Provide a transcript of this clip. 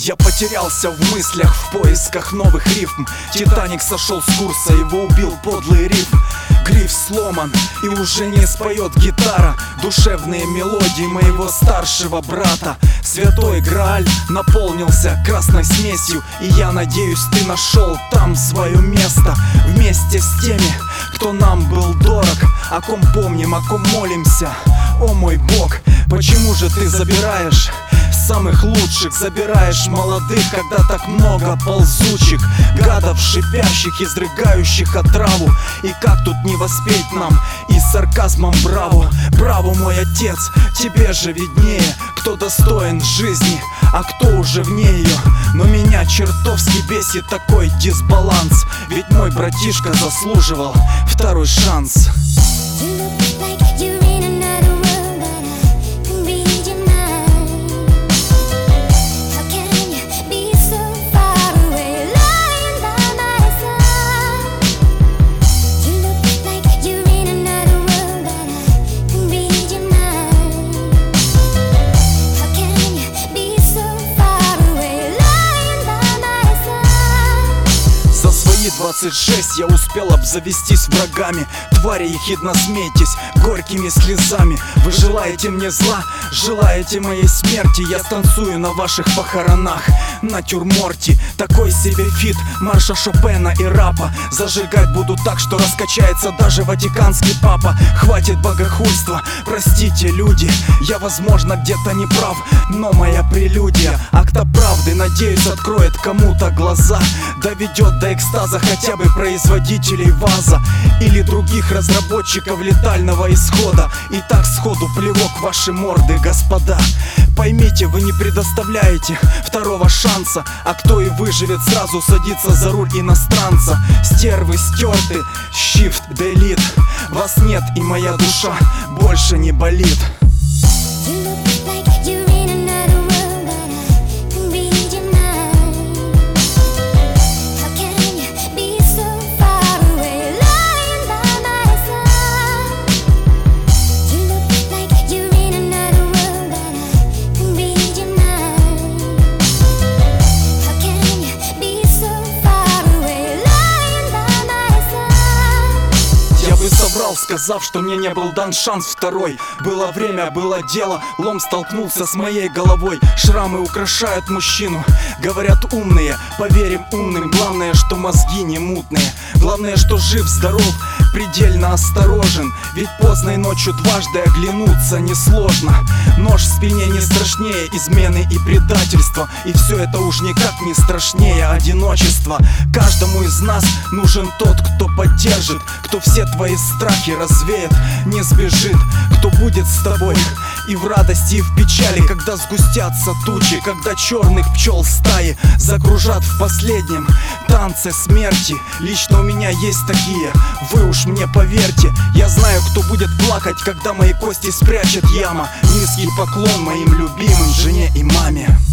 Я потерялся в мыслях, в поисках новых рифм. Титаник сошел с курса, его убил подлый рифм. Гриф сломан и уже не споет гитара. Душевные мелодии моего старшего брата. Святой Грааль наполнился красной смесью, и я надеюсь, ты нашел там свое место. Вместе с теми, кто нам был дорог, о ком помним, о ком молимся. О мой Бог, почему же ты забираешь самых лучших, забираешь молодых, когда так много ползучих гадов, шипящих, изрыгающих отраву? И как тут не воспеть нам и сарказмом браво? Браво, мой отец, тебе же виднее, кто достоин жизни, а кто уже вне ее. Но меня чертовски бесит такой дисбаланс, ведь мой братишка заслуживал второй шанс. За свои 26 я успел обзавестись врагами. Твари, ехидно смейтесь горькими слезами. Вы желаете мне зла, желаете моей смерти. Я станцую на ваших похоронах натюрморте. Такой себе фит марша Шопена и рапа. Зажигать буду так, что раскачается даже ватиканский папа. Хватит богохульства, простите, люди, я, возможно, где-то не прав, но моя прелюдия, акта правды, надеюсь, откроет кому-то глаза. Доведет до экстаза хотя бы производителей ВАЗа или других разработчиков летального исхода. И так сходу плевок в ваши морды, господа. Поймите, вы не предоставляете второго шанса, а кто и выживет, сразу садится за руль иностранца. Стервы стерты, shift, delete. Вас нет, и моя душа больше не болит. Соврал, сказав, что мне не был дан шанс второй. Было время, было дело, лом столкнулся с моей головой. Шрамы украшают мужчину, говорят умные, поверим умным. Главное, что мозги не мутные, главное, что жив, здоров, предельно осторожен. Ведь поздной ночью дважды оглянуться несложно. Нож в спине не страшнее измены и предательства. И все это уж никак не страшнее одиночества. Каждому из нас нужен тот, кто поддержит, кто все твои страхи развеет, не сбежит, кто будет с тобой и в радости, и в печали, когда сгустятся тучи, когда черных пчел стаи закружат в последнем танце смерти. Лично у меня есть такие, вы уж мне поверьте. Я знаю, кто будет плакать, когда мои кости спрячет яма. Низкий поклон моим любимым, жене и маме.